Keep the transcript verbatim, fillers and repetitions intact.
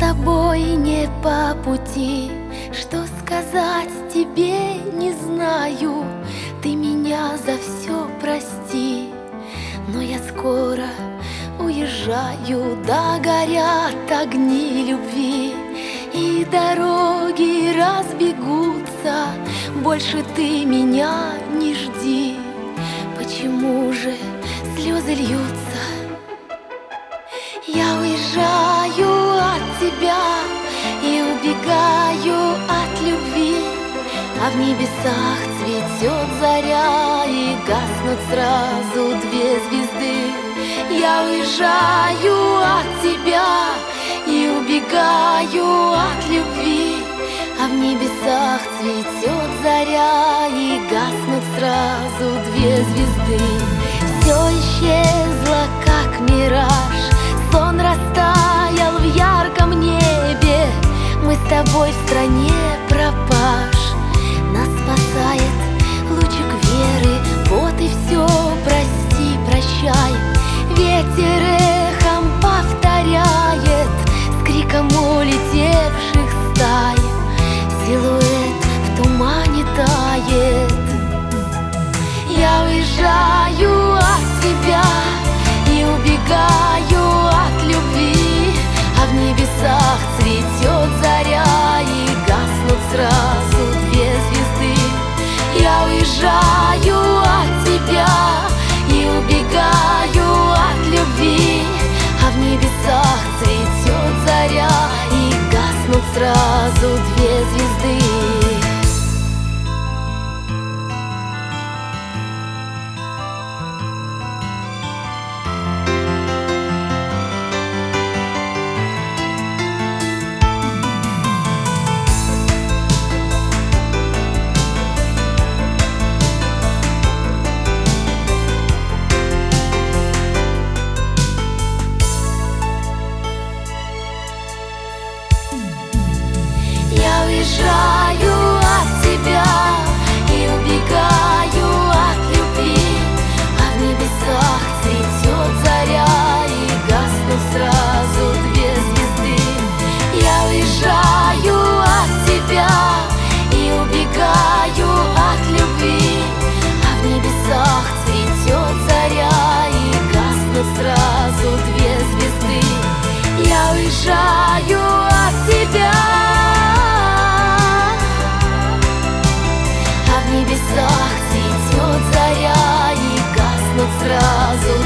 тобой не по пути, что сказать тебе не знаю. Ты меня за все прости, но я скоро уезжаю. Да горят огни любви, и дороги разбегутся. Больше ты меня не жди. Почему же слезы льются? Я уезжаю от тебя и убегаю от любви, а в небесах цветет заря, и гаснут сразу две звезды. Я уезжаю от тебя и убегаю от любви, а в небесах цветет заря, и гаснут сразу две звезды. Все исчезло, как мираж, сон растаял в ярком небе. Мы с тобой в стране пропаж, нас спасает лучик веры. Вот и все, прости, прощай. Ветер эхом повторяет с криком улетевших стай. Силуэт в тумане тает. Я уезжаю от тебя и убегаю от любви, а в небесах цветет заря, и гаснут сразу две звезды. Я уезжаю от тебя и убегаю от любви, а в небесах цветет заря, и гаснут сразу две звезды. Уезжаю от тебя и убегаю от любви, а в небесах цветет заря, и гаснут сразу две звезды. Я уезжаю от тебя и убегаю от любви, а в небесах цветет заря, и гаснут сразу две звезды. Я уезжаю от тебя, в небесах цветет заря, и гаснут сразу